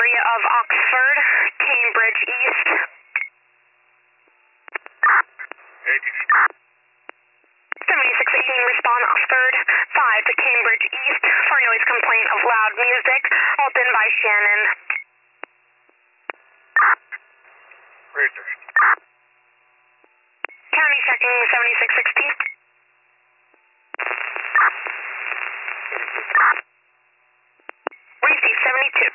area of Oxford, Cambridge East. 7618, respond Oxford 5 to Cambridge East for noise complaint of loud music, Alton by Shannon. Roger. County checking 7616. Receive 72.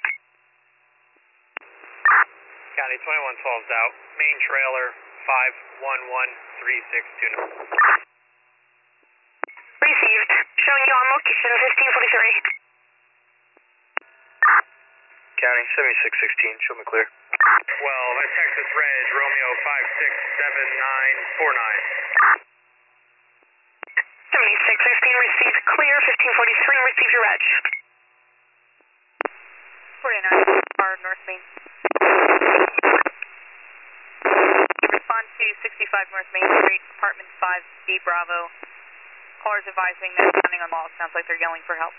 County 2112's out. Main trailer 5113629. Received. Showing you on location 1543. County 7616, show me clear. 12 at Texas Reg, Romeo 567949. 7616 received clear, 1543 received your reg. 49 car North Main. Respond to 65 North Main Street, apartment 5B Bravo. Callers advising they're standing on wall. Sounds like they're yelling for help.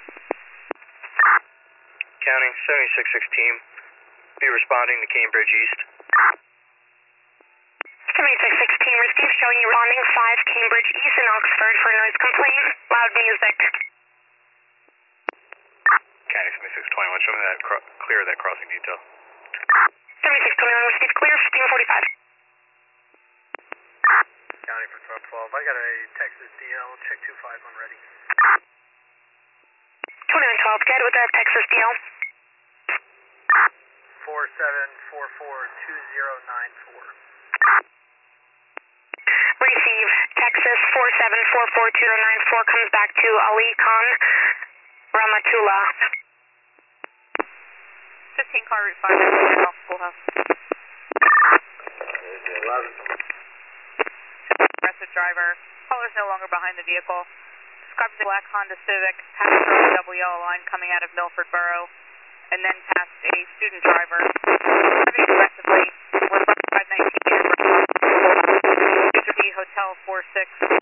County 7616, be responding to Cambridge East. 7616 received, showing you responding 5 Cambridge East in Oxford for noise complaint, loud music. County 7621, show me that clear that crossing detail. 7621 received clear, 1545. County for 1212, I got a Texas DL, check 25 when ready. 2912, get with that Texas DL. 47442094. Receive, Texas 47442094 comes back to Ali Khan, Ramatullah. 15 car Route 5 at Schoolhouse. Aggressive driver. Caller's no longer behind the vehicle. Describes a black Honda Civic, passed through a double yellow line coming out of Milford Borough, and then past a student driver. Driving aggressively, westbound 519 Hotel 46.